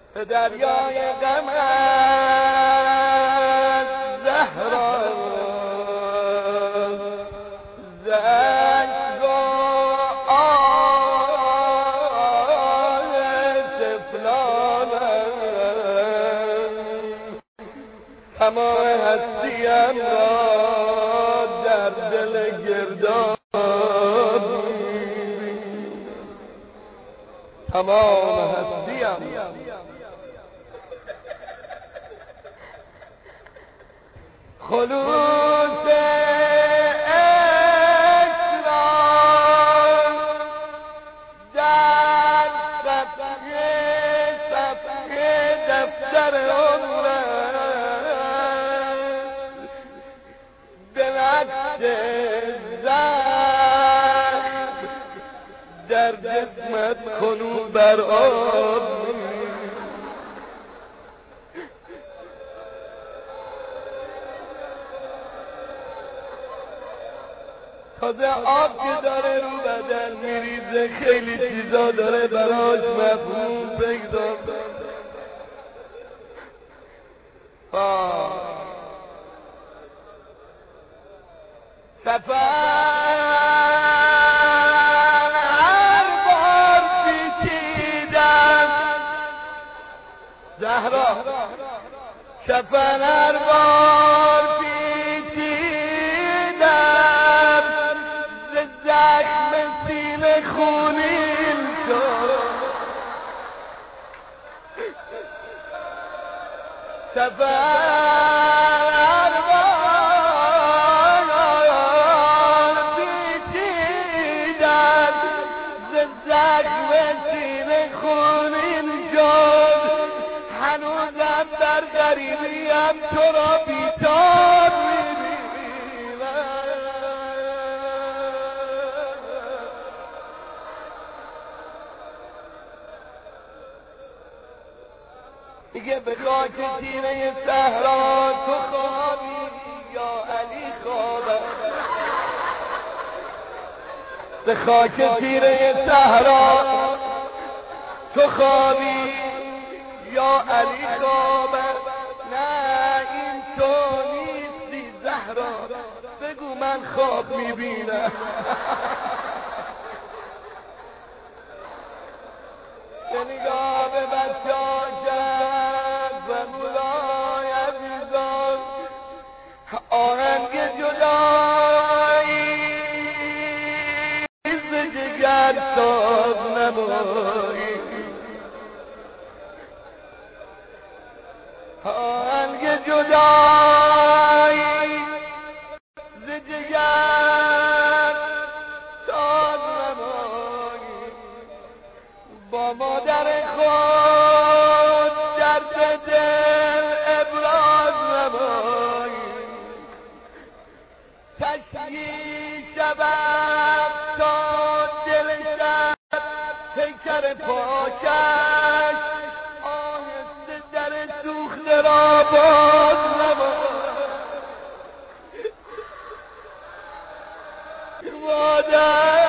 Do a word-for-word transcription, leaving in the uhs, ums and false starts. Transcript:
به دریای غم زهرا زنگ آه طفلانم تمام هستیم را در دل گردان تمام هستیم خلوص عشق را در صفحه صفحه دفتر عمرم به نقش زخم در جسمت کنون بر آب تازه آب که داره رو بدن میریزه خیلی چیزا داره براش مفهوم پیدا سفر هر بار پیچیدم زهرا سفر هر بار پیچیدم ز زخم سینه خونین شد سفر هر بار پیچیدم ز زخم سینه خونین شد هنوزم در غریبیم تو را بیدار می‌بینم دیگه به خاک تیره صحرا تو خوابی یا علی خوابم به خاک تیره صحرا تو خوابی یا علی خوابم نه این تو نیستی زهرا بگو من خواب میبینم به نگاه به بچاشم و مولای عزیزان آهنگ جدایی ز جگر ساز نمایی آهنگ جدایی ز جگر ساز نمایی با مادر خود درد دل ابراز نمایی تشییع شبم تا دل شب پیکر پاکش آهسته در سوخته را باز نمایی مادر